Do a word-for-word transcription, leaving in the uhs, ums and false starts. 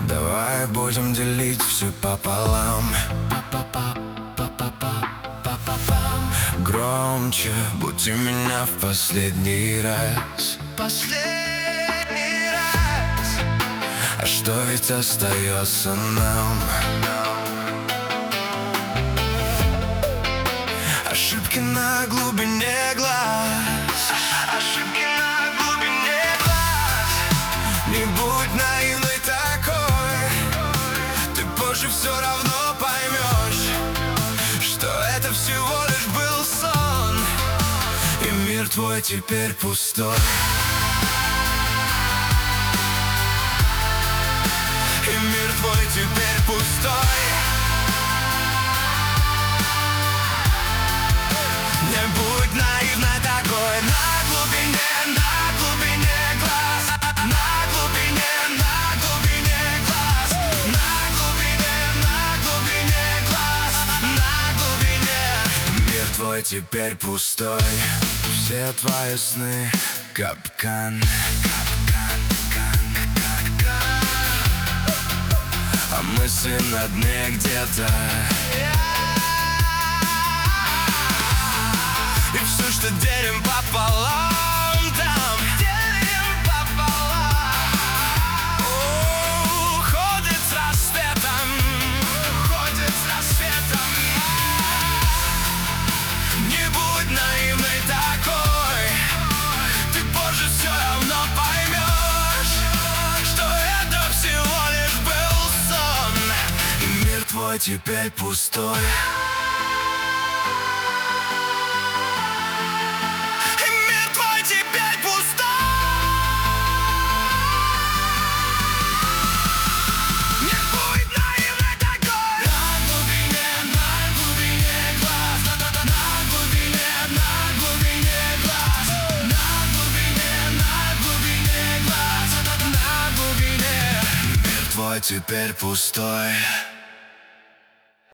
Давай будем делить все пополам. Громче будь у меня в последний раз. Последний раз. А что ведь остается нам? Ошибки на глубине глаз. Ошибки на глубине глаз. Не будь наивной такой. Ты позже все равно поймешь, что это всего лишь был сон, и мир твой теперь пустой. И мир твой теперь пустой. Не будь наивной такой. На глубине, на глубине глаз. На глубине, на глубине глаз. На глубине, на глубине глаз. На глубине. Мир твой теперь пустой. Все твои сны капкан. Капкан, капкан, капкан. А мысли на дне где-то. И все, что делим пополам, там делим пополам. Уходит с рассветом, уходит с рассветом. Не будь наивной такой. Ты позже все равно поймешь, что это всего лишь был сон, и мир твой теперь пустой. Твой теперь пустой.